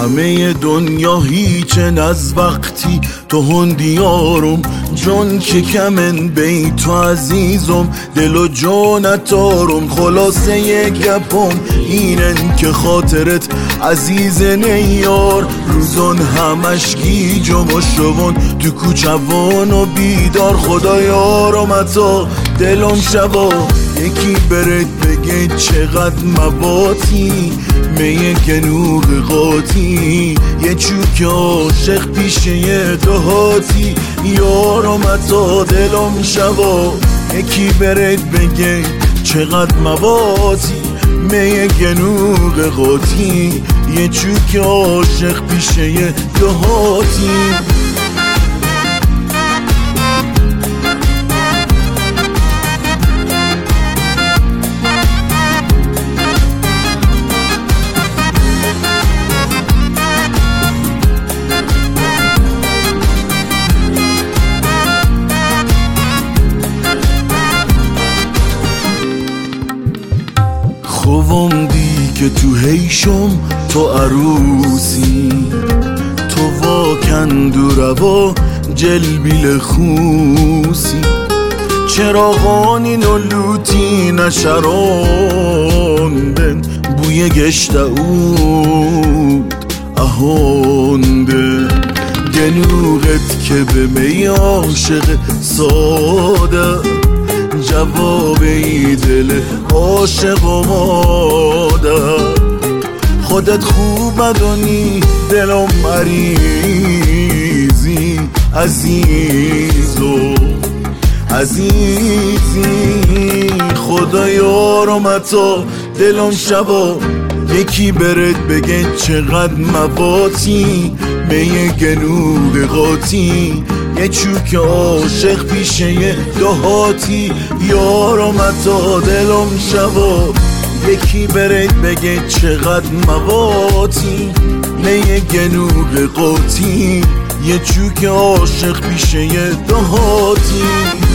همه دنیا هیچن از وقتی تو هندیارم جون که کمن بی تو عزیزم دل و جونتارم. خلاصه گپم اینن که خاطرت عزیز نیار روزان همش گیجم و شون تو کوچوان و بیدار. خدا یارم اتا دلم شبا یکی برد بگه چقدر مباتی میه گنوق قاطی یه چوک عاشق پیشه یه دهاتی. یارم اتا دلم شبا یکی برد بگه چقدر مباتی میه گنوق قاطی یه چوک عاشق پیشه یه دهاتی. خوام دی که تو هیشم تو عروسی تو واکن دو روا جلبیل خوسی چراغانی نلوتی نشراندن بوی گشت اود اهانده گنوغت که به می عاشق ساده جواب ای دل عاشق و مادر. خودت خوب بدونی دلم مریضی عزیزو عزیزی. خدا یارم اتا دلم شبا یکی برد بگه چقدر مباتی میه گنوق قاطی یه چوک عاشق پیشه یه دهاتی. یارم اتا دلم شبا یکی برد بگه چقدر مباتی میه گنوق قاطی یه چوک عاشق پیشه یه دهاتی.